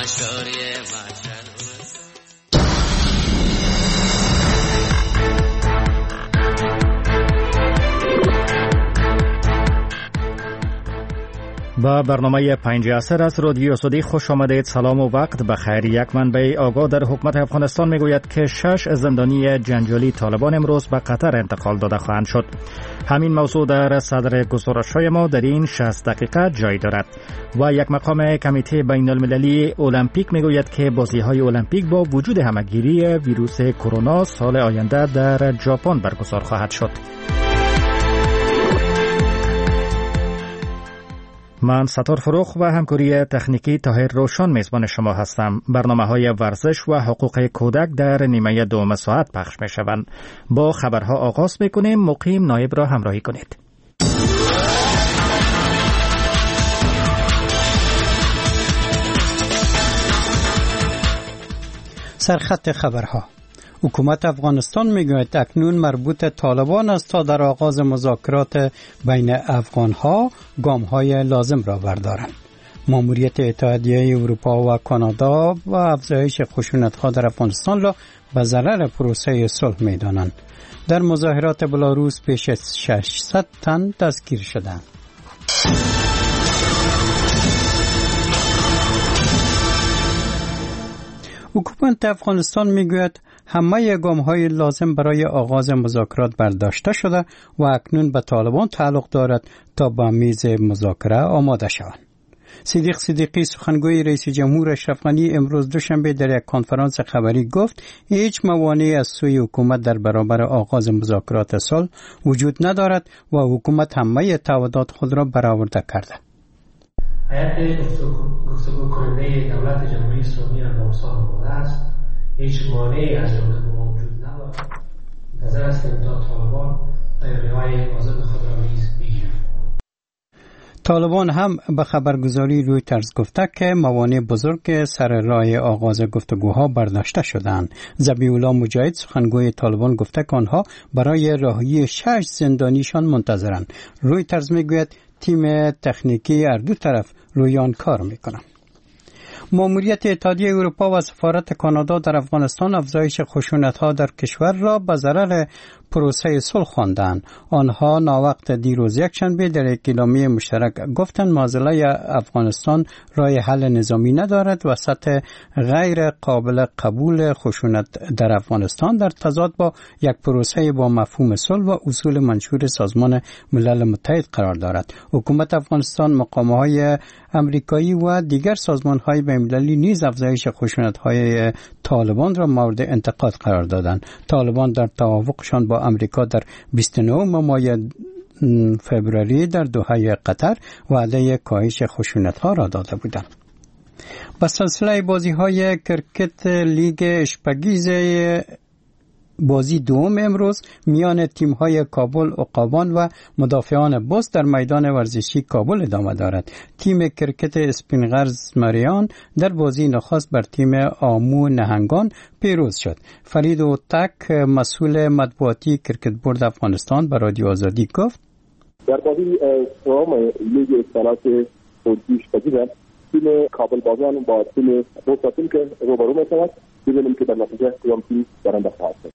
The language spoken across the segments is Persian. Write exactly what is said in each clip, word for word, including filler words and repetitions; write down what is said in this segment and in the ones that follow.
با برنامه پنج عصر از رادیو آزادی خوش آمدید. سلام و وقت بخیر. یک منبع آگاه در حکومت افغانستان میگوید که شش زندانی جنجالی طالبان امروز به قطر انتقال داده خواهند شد. همین موضوع در صدر گزارش‌های ما در این شصت دقیقه جای دارد. و یک مقام کمیته بین المللی المپیک میگوید که بازی‌های المپیک با وجود همه‌گیری ویروس کرونا سال آینده در ژاپن برگزار خواهد شد. من ستار فروخ و همکاری تکنیکی طاهر روشن میزبان شما هستم. برنامه‌های ورزش و حقوق کودک در نیمه دوم ساعت پخش می‌شوند. با خبرها آغاز می‌کنیم. مقیم نایب را همراهی کنید. سرخط خبرها. حکومت افغانستان میگوید اکنون مربوط طالبان است تا در آغاز مذاکرات بین افغانها گام‌های لازم را بردارند. ماموریت اتحادیه اروپا و کانادا و افزایش خشونت‌ها در افغانستان را به ضرر پروسه صلح می‌دانند. در مظاهرات بلاروس بیش از ششصد تن دستگیر شدند. حکومت افغانستان میگوید همه گام‌های لازم برای آغاز مذاکرات برداشته شده و اکنون به طالبان تعلق دارد تا به میز مذاکره آماده شوند. صدیق صدیقی سخنگوی رئیس جمهور اشرف غنی امروز دوشنبه در یک کنفرانس خبری گفت هیچ موانعی از سوی حکومت در برابر آغاز مذاکرات صلح وجود ندارد و حکومت همه تعهدات خود را برآورده کرده. هیئت گفتگو کننده دولت جمهوری اسلامی افغانستان آماده است. هیچ مانعی از جانب ما وجود ندارد. نظر هستیم تا طالبان تیاری‌های لازم خود را نیز بگیرند. طالبان هم به خبرگزاری رویترز گفته که موانع بزرگ سر راه آغاز گفتگوها برداشته شدند. ذبیح الله مجاهد سخنگوی طالبان گفته که آنها برای رهایی شش زندانیشان منتظرند. رویترز میگوید تیم تکنیکی هر دو طرف روی آن کار میکنند. ماموریت اتحادیه اروپا و سفارت کانادا در افغانستان افزایش خشونت‌ها در کشور را به ضرر پروسه صلح خواندند. آنها ناوقت دیروز یکشنبه در یک اعلامیه مشترک گفتند معضله افغانستان راه حل نظامی ندارد و سطح غیر قابل قبول خشونت در افغانستان در تضاد با یک پروسه با مفهوم صلح و اصول منشور سازمان ملل متحد قرار دارد. حکومت افغانستان، مقام‌های امریکایی و دیگر سازمان‌های بین‌المللی نیز افزایش خشونت‌های طالبان را مورد انتقاد قرار دادند. طالبان در توافقشان با امریکا در بیست و نه ماه فوریه در دوحه قطر وعده کاهش خشونت‌ها را داده بودند. با سلسله بازی‌های کرکت لیگ اشپگیز بازی دوم امروز میان تیم‌های کابل عقابان و مدافعان بست در میدان ورزشی کابل ادامه دارد. تیم کرکت اسپینغرز مریان در بازی نخست بر تیم آمو نهنگان پیروز شد. فرید اوتک مسئول مطبوعاتی کرکت بورد افغانستان به رادیو آزادی گفت در بازی سوم لیگ اصالات بازی شدید تیم کابل بازان با تیم بست که روبرو می‌شود ببینیم که در نتیجه کدام تیم برنده خواهد شد.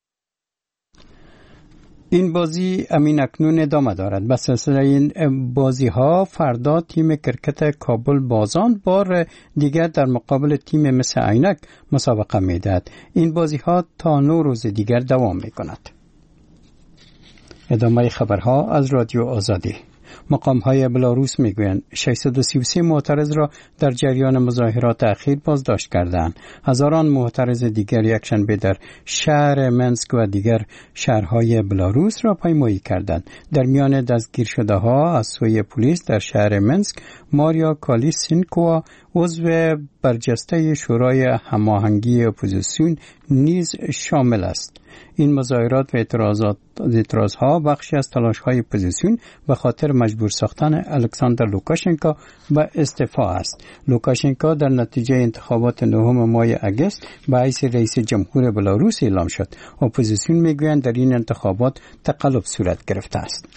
این بازی امین اکنون ادامه دارد. به سلسله این بازی ها فردا تیم کرکت کابل بازان بار دیگر در مقابل تیم مس عینک مسابقه می‌دهد. این بازی ها تا نه روز دیگر دوام می‌کند. ادامه خبرها از رادیو آزادی. مقام‌های بلاروس میگویند ششصد و سی و سه معترض را در جریان مظاهرات اخیر بازداشت کردند. هزاران معترض دیگر یکشنبه در شهر منسک و دیگر شهرهای بلاروس را پیمایی کردند. در میان دستگیر شده ها از سوی پلیس در شهر منسک ماریا کالیسینکو عضو برجسته شورای هماهنگی اپوزیسیون نیز شامل است. این مظاهرات و اعتراضات اعتراضها بخشی از تلاش‌های اپوزیسیون به خاطر مجبور ساختن الکساندر لوکاشنکو به استعفا است. لوکاشنکو در نتیجه انتخابات نهم ماه اگست به حیث رئیس جمهور بلاروس اعلام شد. اپوزیسیون میگویند در این انتخابات تقلب صورت گرفته است.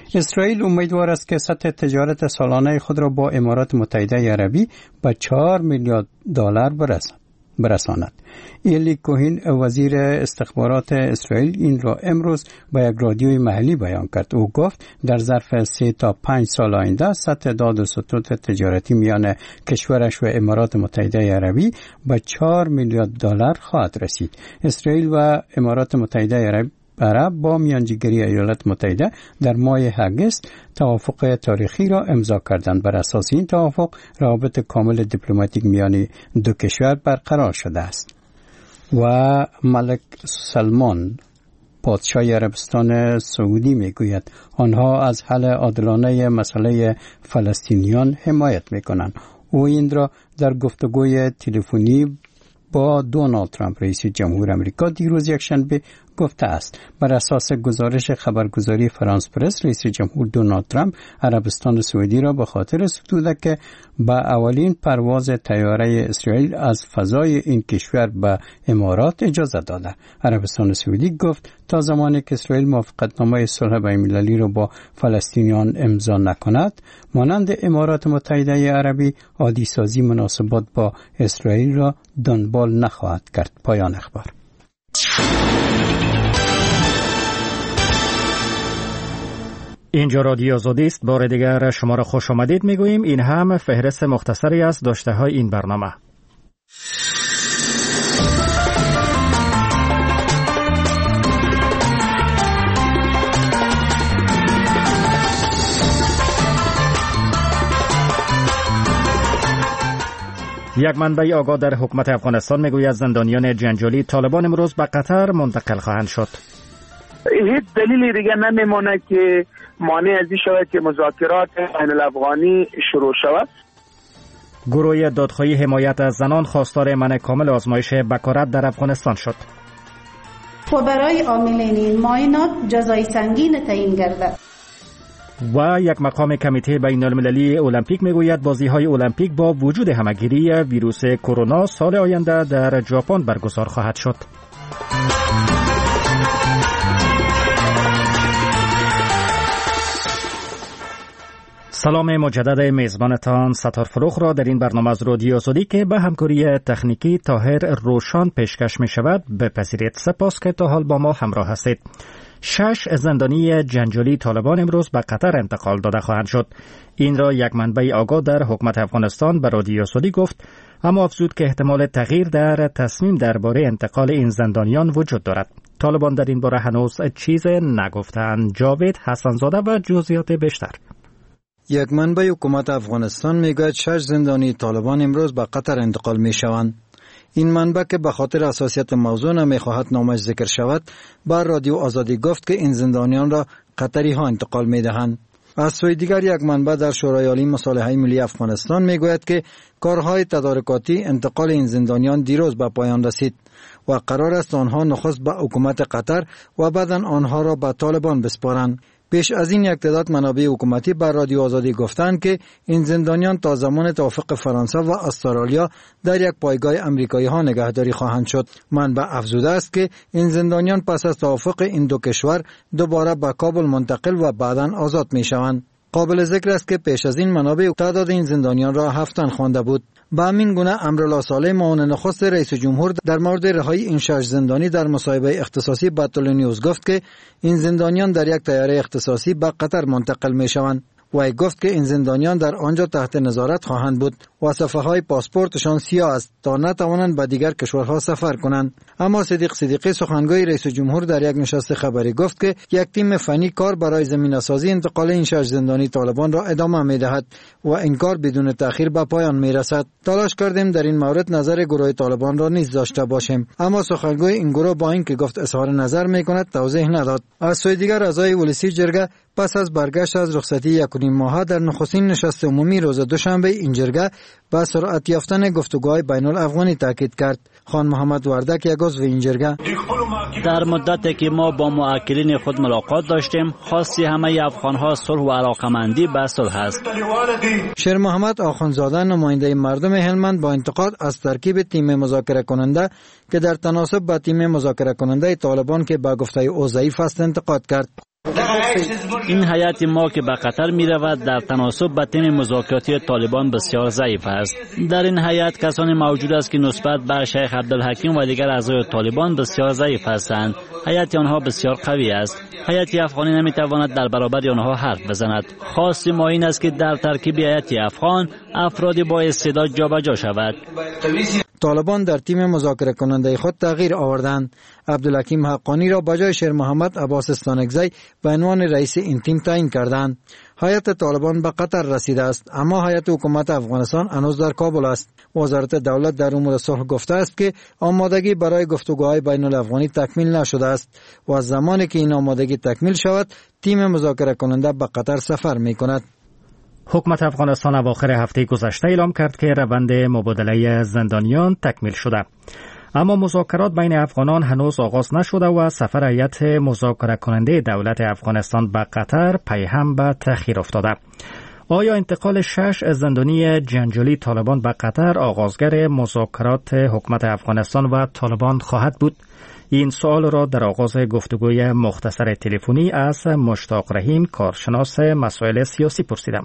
اسرائیل امیدوار است که سطح تجارت سالانه خود را با امارات متحده عربی به چهار میلیارد دلار برساند. برساند. ایلی کوهین وزیر استخبارات اسرائیل این را امروز با یک رادیوی محلی بیان کرد. او گفت در ظرف سه تا پنج سال آینده سطح داد و ستود تجارتی میان کشورش و امارات متحده عربی به چهار میلیارد دلار خواهد رسید. اسرائیل و امارات متحده عربی عرب با میانجیگری ایالات متحده در ماه اگست توافق تاریخی را امضا کردند. بر اساس این توافق روابط کامل دیپلماتیک میان دو کشور برقرار شده است. و ملک سلمان پادشاه عربستان سعودی میگوید آنها از حل عادلانه مسئله فلسطینیان حمایت میکنند. او این را در گفتگوی تلفنی با دونالد ترامپ رئیس جمهور آمریکا دیروز یکشنبه گفته است. بر اساس گزارش خبرگزاری فرانس پرس، رئیس جمهور دونالد ترامپ عربستان سعودی را به خاطر ستوده که با اولین پرواز طیاره اسرائیل از فضای این کشور به امارات اجازه داده. عربستان سعودی گفت تا زمانی که اسرائیل موافقتنامه صلح بین‌المللی را با فلسطینیان امضا نکند، مانند امارات متحده عربی عادی سازی مناسبات با اسرائیل را دنبال نخواهد کرد. پایان اخبار. اینجا رادیو آزادی است. بار دیگر شما را خوش آمدید میگوییم. این هم فهرست مختصری از داشته های این برنامه. یک منبع آگاه در حکومت افغانستان میگوید زندانیان جنجالی طالبان امروز به قطر منتقل خواهند شد. هیچ دلیلی دیگه نمیمونه که مانع از این شود که مذاکرات بین الافغانی شروع شود. گروه دادخواهی حمایت از زنان خواستار منع کامل آزمایش بکارت در افغانستان شد. و برای عاملین این معاینات جزای سنگین تعیین گردد. و یک مقام کمیته بین المللی المپیک میگوید بازی‌های المپیک با وجود همه‌گیری ویروس کرونا سال آینده در ژاپن برگزار خواهد شد. سلام مجدد میزبانتان ستار فروخ را در این برنامه از رادیو آزادی که به همکاری تکنیکی طاهر روشان پیشکش می شود بپذیرید. سپاس که تا حال با ما همراه هستید. شش زندانی جنجالی طالبان امروز به قطر انتقال داده خواهند شد. این را یک منبع آگاه در حکومت افغانستان به رادیو آزادی گفت، اما افزود که احتمال تغییر در تصمیم درباره انتقال این زندانیان وجود دارد. طالبان در این باره هنوز چیز نگفتند. جاوید حسنزاده و جزئیات بیشتر. یک منبع حکومت افغانستان میگوید شش زندانی طالبان امروز به قطر انتقال می شوند. این منبع که به خاطر حساسیت موضوع نمیخواهد نامش ذکر شود، بر رادیو آزادی گفت که این زندانیان را قطری ها انتقال می دهند. از سوی دیگر یک منبع در شورای عالی مصالحه ملی افغانستان میگوید که کارهای تدارکاتی انتقال این زندانیان دیروز به پایان رسید و قرار است آنها نخست به حکومت قطر و بعداً آنها را به طالبان بسپارند. پیش از این یک تعداد منابع حکومتی بر رادیو آزادی گفتند که این زندانیان تا زمان توافق فرانسه و استرالیا در یک پایگاه امریکایی ها نگهداری خواهند شد. منبع افزوده است که این زندانیان پس از توافق این دو کشور دوباره به کابل منتقل و بعداً آزاد می شوند. قابل ذکر است که پیش از این منابع تعداد این زندانیان را هفتن خوانده بود. به همین گونه امرالله صالح معاون نخست رئیس جمهور در مورد رهایی این شش زندانی در مصاحبه اختصاصی با تلنیوز گفت که این زندانیان در یک طیاره اختصاصی به قطر منتقل می شوند. و گفت که این زندانیان در آنجا تحت نظارت خواهند بود و صفحه های پاسپورتشان سیاه است تا نتوانند به دیگر کشورها سفر کنند. اما صدیق صدیقی سخنگوی رئیس جمهور در یک نشست خبری گفت که یک تیم فنی کار برای زمینه‌سازی انتقال این شش زندانی طالبان را ادامه می‌دهد و این کار بدون تأخیر به پایان می‌رسد. تلاش کردیم در این مورد نظر گروه طالبان را نیز داشته باشیم، اما سخنگوی این گروه با اینکه گفت اظهار نظر می‌کند توضیح نداد. از سوی دیگر اعضای ولسی جرگه پس از برگشت از رخصتی یک و نیم ماهه در نخستین نشست عمومی روز دوشنبه این جرگه با سرعت یافتن گفتگوهای بین الافغانی تاکید کرد. خان محمد وردک یک عضو این جرگه: در مدتی که ما با معاکلین خود ملاقات داشتیم، خواستی همه افغان‌ها صلح و علاقمندی به صلح است. شیر محمد آخوندزاده نماینده مردم هلمند با انتقاد از ترکیب تیم مذاکره کننده که در تناسب با تیم مذاکره کننده طالبان که با گفته او ضعیف است انتقاد کرد. این هیئت ما که به قطر می رود در تناسب با تیم مذاکراتی طالبان بسیار ضعیف است. در این هیئت کسانی موجود است که نسبت به شیخ عبدالحکیم و دیگر اعضای طالبان بسیار ضعیف هستند. هیئت آنها بسیار قوی است. هیئت افغانی نمی تواند در برابر آنها حرف بزند. خاص ما این است که در ترکیب هیئت افغان افرادی با استعداد جابجا شود. طالبان در تیم مذاکره کننده خود تغییر آوردند. عبدالحکیم حقانی را به جای شیر محمد عباس استانکزی به عنوان رئیس این تیم تعیین کردند. هیئت طالبان به قطر رسیده است، اما هیئت حکومت افغانستان هنوز در کابل است. وزارت دولت در امور صلح گفته است که آمادگی برای گفتگوهای بین الافغانی تکمیل نشده است و از زمانی که این آمادگی تکمیل شود تیم مذاکره کننده به قطر سفر می کند. حکومت افغانستان اواخر هفته گذشته اعلام کرد که روند مبادله زندانیان تکمیل شده. اما مذاکرات بین افغانان هنوز آغاز نشده و سفر هیئت مذاکره کننده دولت افغانستان به قطر پی هم به تأخیر افتاده. آیا انتقال شش زندانی جنجالی طالبان به قطر آغازگر مذاکرات حکومت افغانستان و طالبان خواهد بود؟ این سوال را در آغاز گفتگوی مختصر تلفنی از مشتاق رحیم کارشناس مسائل سیاسی پرسیدم.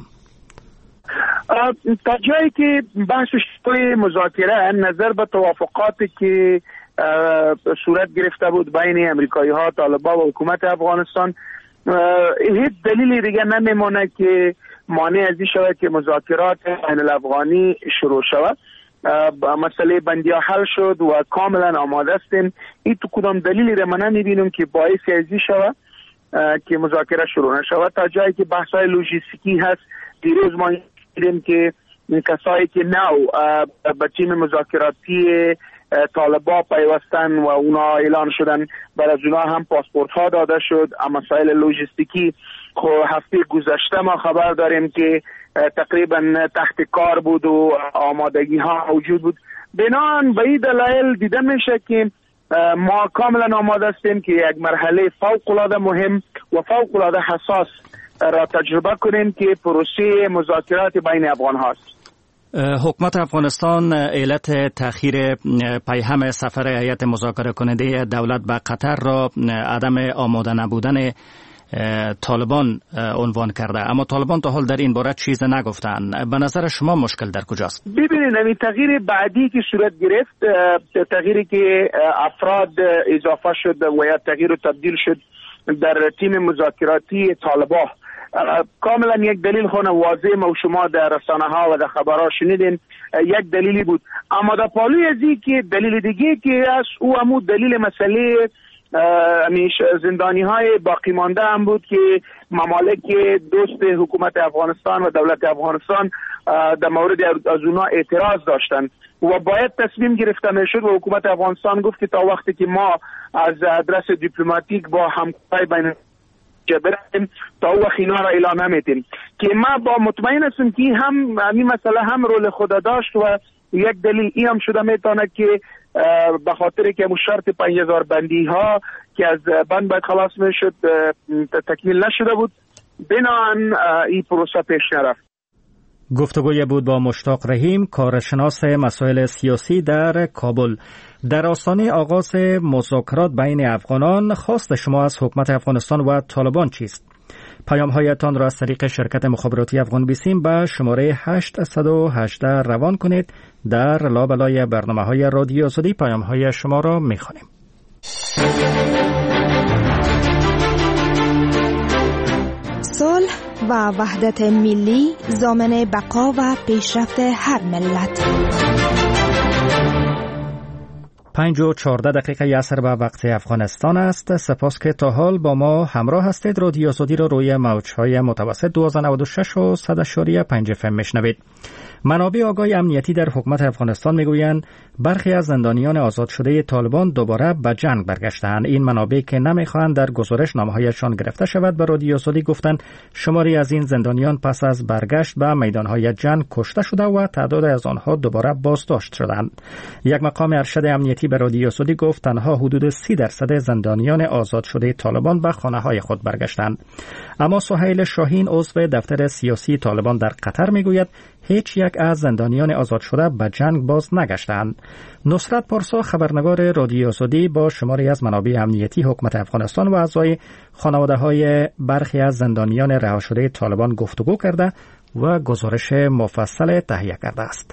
تا جایی که بحث شروع مذاکره نظر به توافقاتی که صورت گرفته بود بین امریکایی ها، طالبان و حکومت افغانستان، هیچ دلیلی دیگه نمیمونه که مانع از این شود که مذاکرات بین الافغانی شروع شود. مسئله بندی ها حل شد و کاملا آماده استیم. این تو کدام دلیلی را من نمیبینم که باعث از این شود که مذاکره شروع نشود. تا جایی که بحث های لوجستیکی هست، دیروز ما دیدیم که کسایی که نو به تیم مذاکراتی طالبان پیوستن و اونا اعلان شدن، برای از اونا هم پاسپورت ها داده شد. اما مسائل لوجستیکی هفته گذشته ما خبر داریم که تقریبا تحت کار بود و آمادگی ها موجود بود. بنابراین به این دلایل دیده میشه که ما کاملا آماده هستیم که یک مرحله فوق العاده مهم و فوق العاده حساس را تجربه کنیم که پروسه مذاکرات بین افغان هاست. حکومت افغانستان علت تأخیر پیهم سفر هیئت مذاکره کننده دولت به قطر را عدم آماده نبودن طالبان عنوان کرده، اما طالبان تا حال در این باره چیز نگفتند. به نظر شما مشکل در کجاست؟ ببینید، این تغییر بعدی که صورت گرفت، تغییری که افراد اضافه شد و یا تغییر و تبدیل شد در تیم مذاکراتی طالبان، کاملا یک دلیل خونه واضح و شما در رسانه ها و در خبرها شنیدین، یک دلیلی بود. اما در پالوی از این که دلیل دیگه که از او همون دلیل مسئله زندانی های باقی مانده هم بود که ممالک دوست حکومت افغانستان و دولت افغانستان در مورد از اونا اعتراض داشتن و باید تصمیم گرفته میشد و حکومت افغانستان گفت که تا وقتی که ما از ادرس دیپلماتیک با همکاری بین بریم تا او اینا را اعلام نمیتیم، که ما با مطمئن هستیم که هم این مسئله هم رول خود داشت و یک دلیل این هم شده میتونه که به خاطر که شرط پنج هزار بندی ها که از بند باید خلاص میشد تکمیل نشده بود، بنابراین این پروسه پیش نرفت. گفتگوی بود با مشتاق رحیم کارشناس مسائل سیاسی در کابل. در آستانه آغاز مذاکرات بین افغانان، خواست شما از حکومت افغانستان و طالبان چیست؟ پیام هایتان را از طریق شرکت مخابراتی افغان بیسیم به شماره هشت یک هشت روان کنید. در لابلای برنامه های رادیو آزادی پیام های شما را می خوانیم. صلح و وحدت ملی ضامن بقا و پیشرفت هر ملت. پنج و چهارده دقیقه عصر به وقت افغانستان است. سپاس که تا حال با ما همراه هستید. رادیو آزادی را روی موج‌های متوسط دویست و نود و شش و صد و پنج اف ام میشنوید. منابع آگاه امنیتی در حکومت افغانستان میگویند برخی از زندانیان آزاد شده طالبان دوباره به جنگ برگشتند. این منابع که نمیخواهند در گزارش نامه‌هایشان گرفته شود به رادیو آزادی گفتند شماری از این زندانیان پس از برگشت به میدانهای جنگ کشته شده و تعداد از آنها دوباره بازداشت شدند. یک مقام ارشد امنیتی به رادیو سعودی گفت تنها حدود سی درصد زندانیان آزاد شده طالبان به خانه‌های خود برگشتند. اما سهیل شاهین عضو دفتر سیاسی طالبان در قطر میگوید هیچ یک از زندانیان آزاد شده به جنگ باز نگشتند. نصرت پارسا خبرنگار رادیو سعودی با شماری از منابع امنیتی حکومت افغانستان و اعضای خانواده‌های برخی از زندانیان رها شده طالبان گفتگو کرده و گزارش مفصل تهیه کرده است.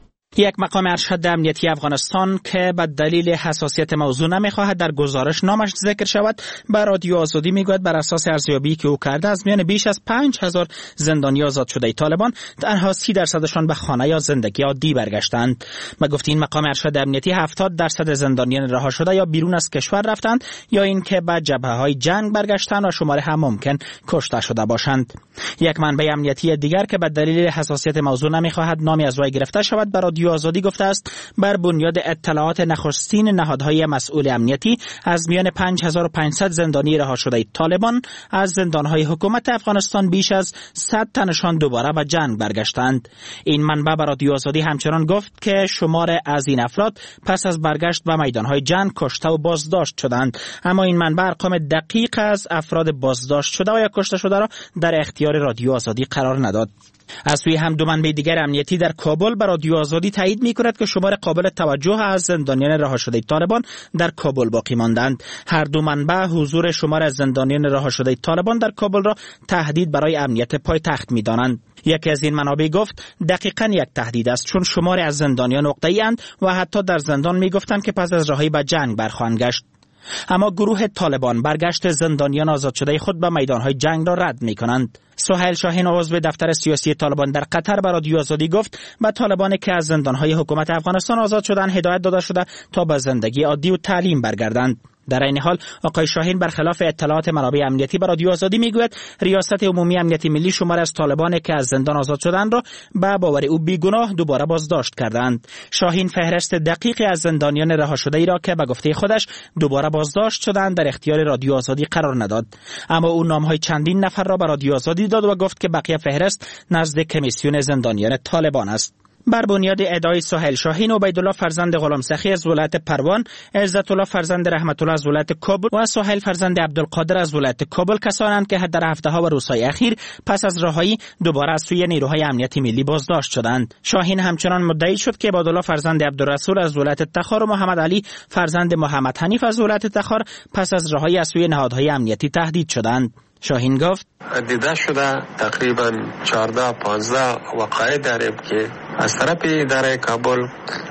یک مقام ارشد امنیتی افغانستان که به دلیل حساسیت موضوع نمیخواهد در گزارش نامش ذکر شود، بر رادیو آزادی میگوید بر اساس ارزیابی که او کرده از میان بیش از پنج هزار زندانی آزاد شده طالبان تنها سی درصدشان به خانه یا زندگی عادی برگشتند. و گفت این مقام ارشد امنیتی هفتاد درصد زندانیان رها شده یا بیرون از کشور رفتند یا اینکه به جبهه‌های جنگ برگشتند و شماره هم ممکن کشته شده باشند. یک منبع امنیتی دیگر که به دلیل حساسیت موضوع نمیخواهد نامی از وی گرفته شود بر رادیو آزادی گفته است بر بنیاد اطلاعات نخستین نهادهای مسئول امنیتی از میان پنج هزار و پانصد زندانی رها شده طالبان از زندانهای حکومت افغانستان بیش از صد تنشان دوباره به جنگ برگشتند. این منبع بر رادیو آزادی همچنان گفت که شمار از این افراد پس از برگشت به میدانهای جنگ کشته و بازداشت شدند، اما این منبع ارقام دقیق از افراد بازداشت شده و یا کشته شده را در اختیار رادیو آزادی قرار نداد. از سوی هم دو منبع دیگر امنیتی در کابل بر رادیو آزادی تایید می‌کند که شمار قابل توجه از زندانیان رها شده طالبان در کابل باقی ماندند. هر دو منبع حضور شمار از زندانیان رها شده طالبان در کابل را تهدید برای امنیت پایتخت می‌دانند. یکی از این منابع گفت دقیقاً یک تهدید است، چون شمار از زندانیان نقطه‌ای اند و حتی در زندان می‌گفتند که پس از رهایی به جنگ برخواهند گشت. اما گروه طالبان برگشت زندانیان آزاد شده خود به میدانهای جنگ را رد می‌کنند. سهیل شاهین عضو دفتر سیاسی طالبان در قطر به رادیو آزادی گفت به طالبانی که از زندانهای حکومت افغانستان آزاد شدند هدایت داده شده تا به زندگی عادی و تعلیم برگردند. در این حال آقای شاهین برخلاف اطلاعات منابع امنیتی به رادیو آزادی میگوید ریاست عمومی امنیت ملی شمار از طالبانی که از زندان آزاد شدند را به باور او بیگناه دوباره بازداشت کردند. شاهین فهرست دقیقی از زندانیان رها شده ای را که به گفته خودش دوباره بازداشت شدند در اختیار رادیو آزادی قرار نداد، اما او نامهای چندین نفر را به رادیو آزادی داد و گفت که بقیه فهرست نزد کمیسیون زندانیان طالبان است. بر بنیاد ادعای سهیل شاهین، عبیدالله فرزند غلام سخی از ولایت پروان، عزت الله فرزند رحمت الله از ولایت کابل و سهیل فرزند عبدالقادر از ولایت کابل کسانند که در هفته‌ها و روزهای اخیر پس از رهایی دوباره از سوی نیروهای امنیت ملی بازداشت شدند. شاهین همچنان مدعی شد که عبیدالله فرزند عبدالرسول از ولایت تخار و محمد علی فرزند محمد حنیف از ولایت تخار پس از رهایی از سوی نهادهای امنیتی تهدید شدند. شاهین گفت دیده شده تقریبا چهارده پانزده وقایع داریم که از طرف اداره کابل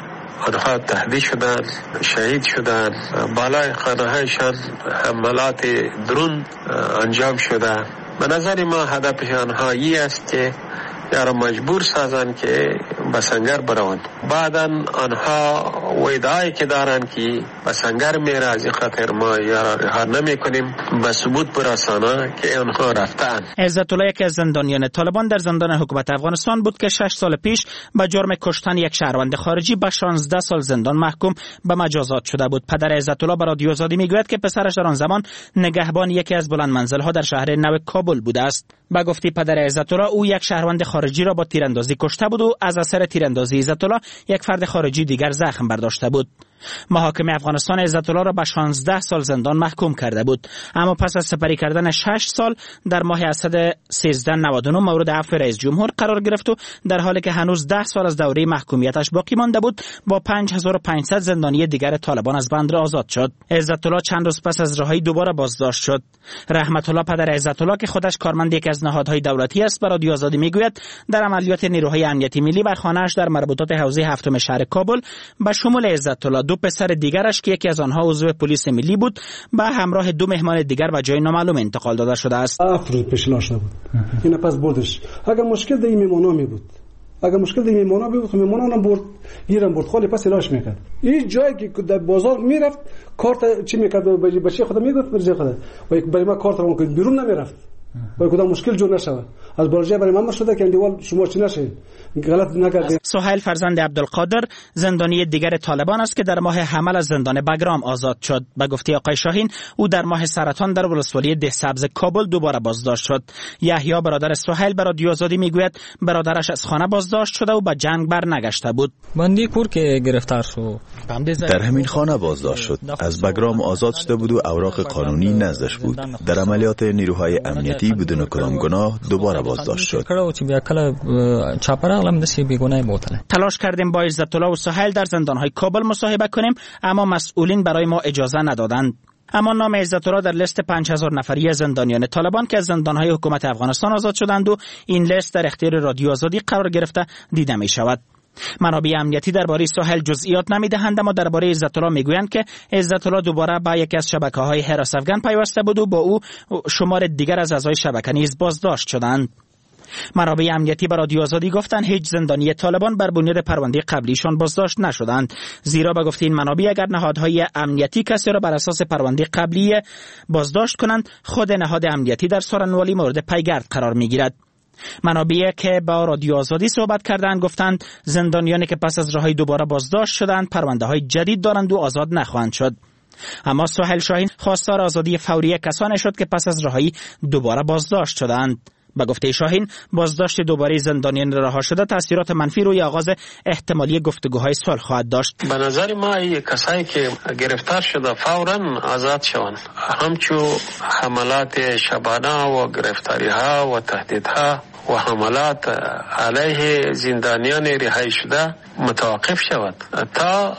آنها تهدید شدند، شهید شدند، بالای خانه‌هایشان حملات درون انجام شده. به نظر ما هدف آنها ای است که یارو مجبور سازند که به سنگر بروند. بعدا آنها ادعایی که دارند که به سنگر میره، از این خاطر ما یارو رها نمی کنیم، به ثبوت برسانه که آنها رفتند. عزت الله یکی از زندانیان طالبان در زندان حکومت افغانستان بود که شش سال پیش به جرم کشتن یک شهروند خارجی به شانزده سال زندان محکوم به مجازات شده بود. پدر عزت الله به رادیو آزادی میگوید که پسرش در آن زمان نگهبان یکی از بلند منزل‌ها در شهر نو کابل بوده است. با گفته پدر عزت الله، او یک شهروند خارجی را با تیراندازی کشته بود و از اثر تیراندازی عزت الله یک فرد خارجی دیگر زخم برداشته بود. محاکمه افغانستان عزت الله را به شانزده سال زندان محکوم کرده بود، اما پس از سپری کردن شش سال در ماه اسد سیزده نود و نه مورد عفو رئیس جمهور قرار گرفت و در حالی که هنوز ده سال از دوره محکومیتش باقی مانده بود با پنج هزار و پانصد زندانی دیگر طالبان از بند آزاد شد. عزت الله چند روز پس از رهایی دوباره بازداشت شد. رحمت الله پدر عزت الله که خودش کارمند یکی از نهادهای دولتی است به رادیو آزادی میگوید در عملیات نیروهای امنیتی ملی بر خانه‌اش در مربوطات حوزه هفتم شهر کابل به شمول عزت الله دو پسر دیگرش که یکی از آنها عضو پلیس ملی بود به همراه دو مهمان دیگر به جای نامعلوم انتقال داده شده است. افراد پیشنهاد نبود. این پس بردش. اگر مشکل در این میمونا می بود. اگر مشکل در این میمونا بود، میمونا هم برد، گیرم برد، خالی پس علاج میکرد. این جایی که در بازار میرفت، کارت چی میکرد؟ بچه خودم میگفت برای خودم. و برای ما کارت رو بیرون نمیرفت. باید کدام مشکل جور نشود. از بالجای برای من شده که اندیوال شما چی نشین غلط نکردید. سهیل فرزند عبدالقادر زندانی دیگر طالبان است که در ماه حمل از زندان بگرام آزاد شد. به گفته آقای شاهین او در ماه سرطان در ولسوالی ده سبز کابل دوباره بازداشت شد. یحیی برادر سهیل به رادیو آزادی میگوید برادرش از خانه بازداشت شده و به جنگ بر نگشته بود. بندی کور که گرفتار شد در همین خانه بازداشت شد. از بگرام آزاد شده بود و اوراق قانونی نزدش بود. در عملیات نیروهای امنیتی بدون کدام گناه دوباره بازداشت شد. تلاش کردیم با عزت الله و سهیل در زندانهای کابل مصاحبه کنیم اما مسئولین برای ما اجازه ندادند. اما نام عزت الله در لیست پنج هزار نفری زندانیان طالبان که از زندانهای حکومت افغانستان آزاد شدند و این لیست در اختیار رادیو آزادی قرار گرفته دیده می شود. منابع امنیتی درباره سهیل جزئیات نمیدهند اما درباره عزت الله میگویند که عزت الله دوباره با یکی از شبکه‌های هراس افغان پیوسته بود و با او شمار دیگر از اعضای شبکه نیز بازداشت شدند. منابع امنیتی به رادیو آزادی گفتند هیچ زندانی طالبان بر بنیاد پرونده قبلیشان بازداشت نشدند، زیرا به گفته این منابع اگر نهادهای امنیتی کسی را بر اساس پرونده قبلی بازداشت کنند خود نهاد امنیتی در سارنوالی مورد پیگرد قرار میگیرد. منابعی که با رادیو آزادی صحبت کردند گفتند زندانیانی که پس از رهایی دوباره بازداشت شدند پرونده های جدید دارند و آزاد نخواهند شد. اما سهیل شاهین خواستار آزادی فوری کسانی شد که پس از رهایی دوباره بازداشت شدند. به گفته شاهین بازداشت دوباره زندانیان رها شده تاثیرات منفی روی آغاز احتمالی گفتگوهای صلح خواهد داشت. به نظر ما این کسایی که گرفتار شده فوراً آزاد شوند. همچون حملات شبانه و گرفتاری ها و تهدیدها و حملات علیه زندانیان رهایی شده متوقف شود تا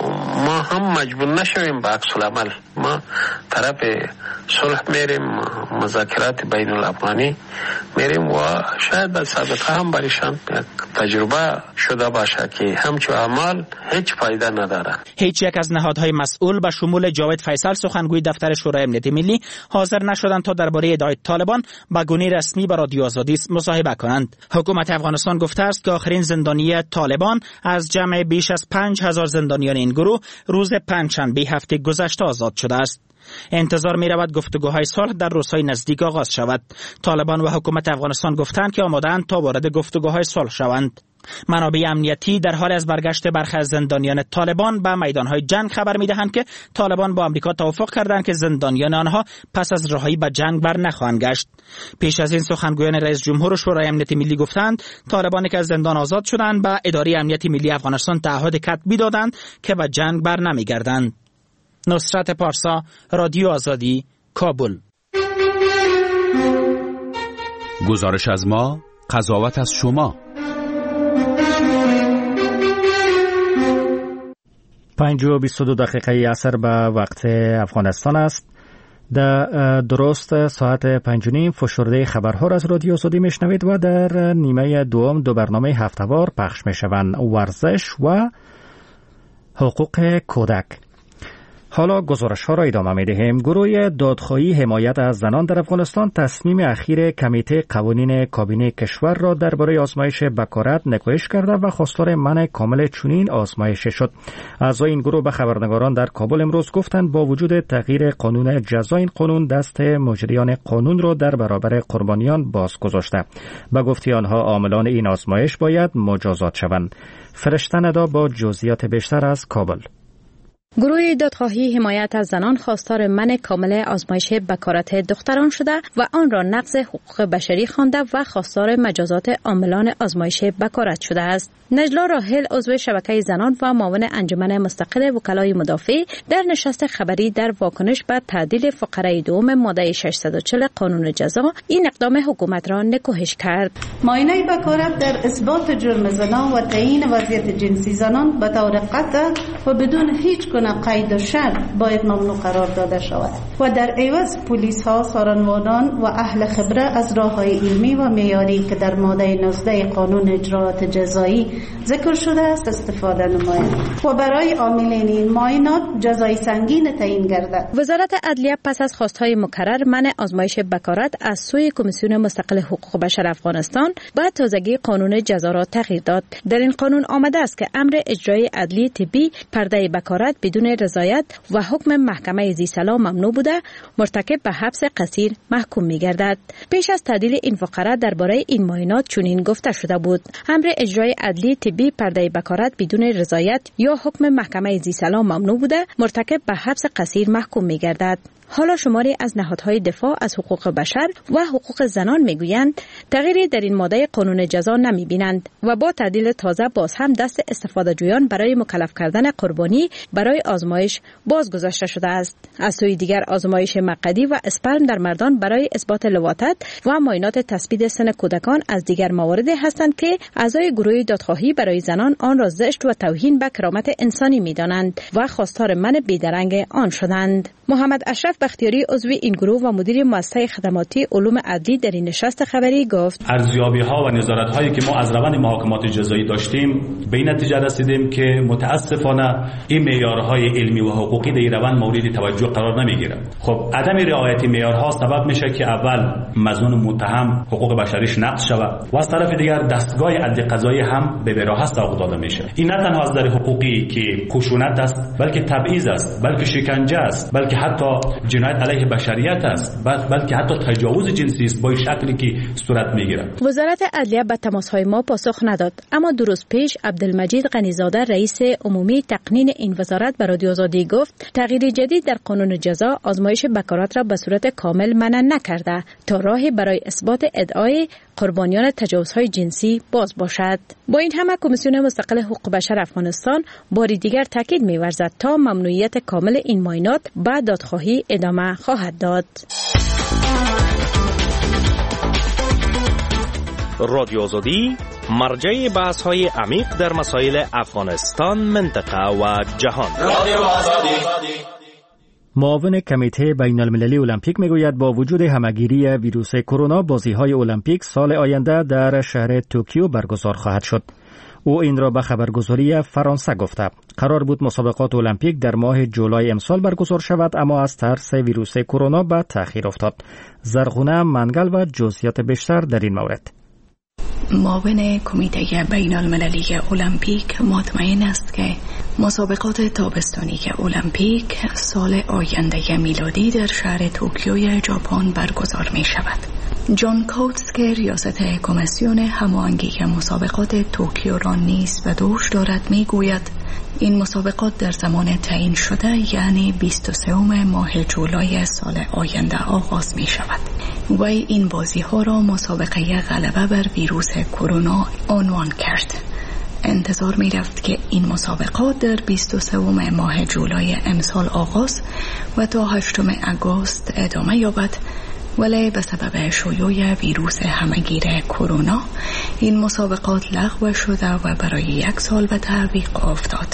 ما هم مجبور نشویم به عکس العمل. ما طرف صلح میریم، مذاکرات بین الافغانی میریم و شاید در سابقه هم برایشان تجربه شده باشه که همچون اعمال هیچ فایده نداره. هیچ یک از نهادهای مسئول به شمول جاوید فیصل سخنگوی دفتر شورای امنیت ملی حاضر نشدند تا درباره ادعای طالبان به گونه رسمی به رادیو آزادی مصاحبه کنند. حکومت افغانستان گفته است که آخرین زندانی طالبان از جمع بیش از پنج هزار زندانیان این گروه روز پنجشنبه هفته گذشته آزاد شده است. انتظار می رود گفتگوهای صلح در روزهای نزدیک آغاز شود. طالبان و حکومت افغانستان گفتند که آماده‌اند تا وارد گفتگوهای صلح شوند. منابع امنیتی در حال از برگشت برخی از زندانیان طالبان به میدانهای جنگ خبر می‌دهند که طالبان با آمریکا توافق کردند که زندانیان آنها پس از رهایی به جنگ بر نخواهند گشت. پیش از این سخنگویان رئیس جمهور و شورای امنیت ملی گفتند طالبانی که از زندان آزاد شدند به اداره امنیت ملی افغانستان تعهد کتبی دادند که به جنگ بر نمیگردند. نصرت پارسا، رادیو آزادی، کابل. گزارش از ما، قضاوت از شما. پنج و بیست و دو دقیقه عصر به وقت افغانستان است. در درست ساعت پنج و نیم فشرده خبرها از رادیو آزادی میشنوید و در نیمه دوم دو برنامه هفته‌وار پخش میشوند: ورزش و حقوق کودک. حالا گزارش ها را ادامه می دهیم. گروه دادخواهی حمایت از زنان در افغانستان تصمیم اخیر کمیته قوانین کابینه کشور را درباره آزمایش بکارت نکوهش کرده و خواستار منع کامل چنین آزمایش شد. اعضای این گروه به خبرنگاران در کابل امروز گفتند با وجود تغییر قانون جزا این قانون دست مجریان قانون را در برابر قربانیان باز گذاشته. به گفته آنها عاملان این آزمایش باید مجازات شوند. فرشته ندا با جزئیات بیشتر از کابل. گروه دادخواهی حمایت از زنان خواستار منع کامل آزمایش بکارت دختران شده و آن را نقض حقوق بشری خوانده و خواستار مجازات عاملان آزمایش بکارت شده است. نجلا راحل عضو شبکه زنان و معاون انجمن مستقل وکلای مدافع در نشست خبری در واکنش به تعدیل فقره دوم ماده ششصد و چهل قانون جزا این اقدام حکومت را نکوهش کرد. معاینه بکارت در اثبات جرم زنا و تعیین وضعیت جنسی زنان به طور قطع و بدون هیچ گونه قید و شرط باید ممنوع قرار داده شود و در عوض پلیس ها، سارنوانان و اهل خبره از راه‌های علمی و معیاری که در ماده نوزده قانون اجراات جزایی ذکر شده است استفاده نمایند و برای عاملین این معاینات جزای سنگین تعیین گردد. وزارت عدلیه پس از خواستهای مکرر منع آزمایش بکارت از سوی کمیسیون مستقل حقوق بشر افغانستان با تازگی قانون جزا را تغییر داد. در این قانون آمده است که امر اجرای عدلی طبی پرده بکارت بدون بدون رضایت و حکم محکمه زیسلام ممنوع بوده مرتکب به حبس قصیر محکوم می‌گردد. پیش از تعدیل این فقره درباره این معاینات چنین گفته شده بود: امر اجرای عدلی طبی پرده بکارت بدون رضایت یا حکم محکمه زیسلام ممنوع بوده مرتکب به حبس قصیر محکوم می‌گردد. حالا شماری از نهادهای دفاع از حقوق بشر و حقوق زنان میگویند تغییری در این ماده قانون جزا نمیبینند و با تعدیل تازه باز هم دست استفاده جویان برای مکلف کردن قربانی برای آزمایش بازگذاشته شده است. از سوی دیگر آزمایش مقعدی و اسپرم در مردان برای اثبات لواطت و معاینات تثبیت سن کودکان از دیگر مواردی هستند که اعضای گروه دادخواهی برای زنان آن را زشت و توهین به کرامت انسانی میدانند و خواستار منع بیدرنگ آن شدند. محمد اشرف بختیاری عضو این گروه و مدیر مؤسسه خدماتی علوم عدلی در این نشست خبری گفت: ارزیابی ها و نظارت هایی که ما از روند محاکمات جزایی داشتیم به این نتیجه رسیدیم که متاسفانه این معیارهای علمی و حقوقی در روند مورد توجه قرار نمیگیره. خب عدم رعایت معیارها سبب میشه که اول مظنون متهم حقوق بشریش نقض شود و از طرف دیگر دستگاه عدلی قضایی هم به براحت سوق داده میشه. این نه تنها از نظر حقوقی که خشونت است، بلکه تبعیض است، بلکه شکنجه است، بلکه حتی جنایت علیه بشریت است، بلکه حتی تجاوز جنسی است با شکلی که صورت میگیره. وزارت عدلیه به تماس‌های ما پاسخ نداد، اما دو روز پیش عبدالمجید غنیزاده رئیس عمومی تقنین این وزارت به رادیو آزادی گفت تغییر جدید در قانون جزا آزمایش بکارت را به صورت کامل منع نکرده تا راهی برای اثبات ادعای قربانیان تجاوزهای جنسی باز باشد. با این همه کمیسیون مستقل حقوق بشر افغانستان باری دیگر تاکید می‌ورزد تا ممنوعیت کامل این معاینات به دادخواهی ادامه خواهد داد. رادیو آزادی مرجع بحث‌های عمیق در مسائل افغانستان، منطقه و جهان. رادیو آزادی. معاون کمیته بین المللی المپیک میگوید با وجود همگیری ویروس کرونا بازی‌های المپیک سال آینده در شهر توکیو برگزار خواهد شد. او این را به خبرگزاری فرانسه گفته. قرار بود مسابقات المپیک در ماه جولای امسال برگزار شود، اما از ترس ویروس کرونا به تأخیر افتاد. زرغونه منگل و جزئیات بیشتر در این مورد. معاون کمیته بین المللی المپیک مطمئن است که مسابقات تابستانی المپیک سال آینده میلادی در شهر توکیوی ژاپن برگزار می شود. جان کوتس که ریاست کمیسیون هماهنگی مسابقات توکیو را نیز به دوش دارد می گوید این مسابقات در زمان تعیین شده یعنی بیست و سوم ماه جولای سال آینده آغاز می شود و این بازی ها را مسابقه غلبه بر ویروس کرونا عنوان کرد. انتظار می رفت که این مسابقات در بیست و سوم ماه جولای امسال آغاز و تا هشتم آگوست ادامه یابد، ولی به سبب شیوع ویروس همهگیر کرونا این مسابقات لغو شده و برای یک سال به تعویق افتاد.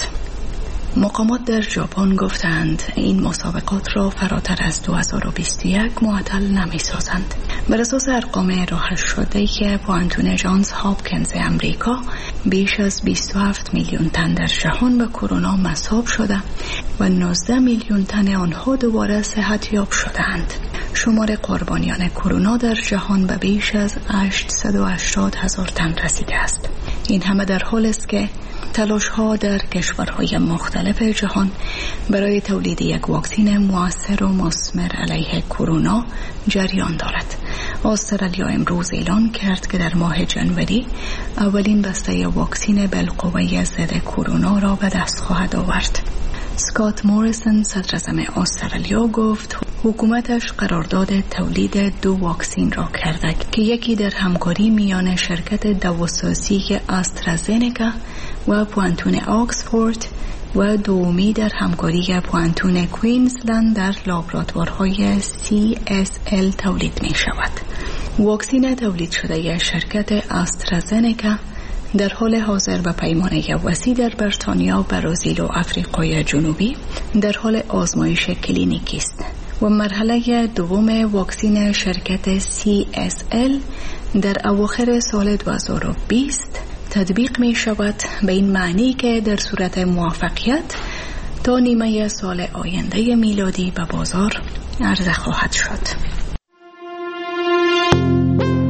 مقامات در ژاپن گفتند این مسابقات را فراتر از دو هزار و بیست و یک معطل نمی سازند. بر اساس ارقام راهش شده که پوانتون جانز هاپکینز امریکا بیش از بیست و هفت میلیون تن در جهان به کرونا مصاب شده و نوزده میلیون تن آنها دوباره صحت یاب شدند. شمار قربانیان کرونا در جهان به بیش از هشتصد و هشتاد هزار تن رسیده است. این همه در حال است که تلاش ها در کشورهای مختلف جهان برای تولید یک واکسن مؤثر و مثمر علیه کرونا جریان دارد. استرالیا امروز اعلان کرد که در ماه جنوری اولین بسته واکسن بالقوه ضد کرونا را به دست خواهد آورد. اسکات موریسون صدراعظم استرالیا گفت حکومتش قرارداد تولید دو واکسن را کرده که یکی در همکاری میان شرکت دواسازی آسترازنکا و پوانتون آکسفورد و دومی در همکاری پوانتون کوینزلند در لابراتوارهای سی اس ال تولید می شود. واکسن تولید شده شرکت آسترازنکا در حال حاضر به پیمانه وسیع در بریتانیا، برزیل و آفریقای جنوبی در حال آزمایش کلینیکی است و مرحله دوم واکسن شرکت سی اس ال در اواخر سال دو هزار و بیست تطبیق می شود، به این معنی که در صورت موفقیت تا نیمه سال آینده میلادی به بازار عرضه خواهد شد.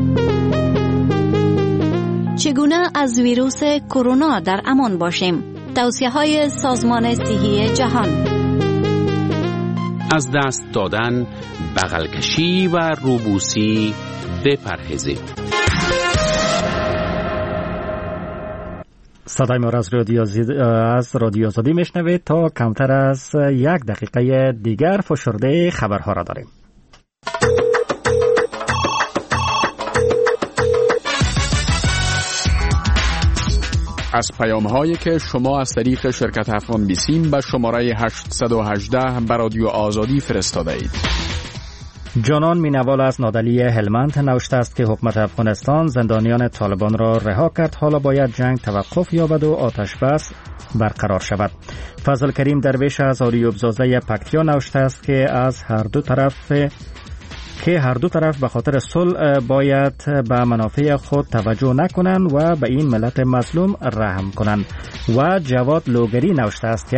چگونه از ویروس کرونا در امان باشیم؟ توصیه‌های سازمان صحی جهان. از دست دادن، بغلکشی و روبوسی بپرهیزید. صدای ما از رادیو از رادیو آزادی میشنوید. تا کمتر از یک دقیقه دیگر فشرده خبرها را داریم. از پیام هایی که شما از طریق شرکت افغان بیسیم به شماره هشت یک هشت به رادیو آزادی فرستاده اید. جانان مینوال از نادلی هلمند نوشته است که حکومت افغانستان زندانیان طالبان را رها کرد. حالا باید جنگ توقف یابد و آتش بس برقرار شود. فضل کریم درویش از آریوبزازه پکتیا نوشته است که از هر دو طرف که هر دو طرف به خاطر صلح باید به منافع خود توجه نکنند و به این ملت مظلوم رحم کنند. و جواد لوگری نوشته است که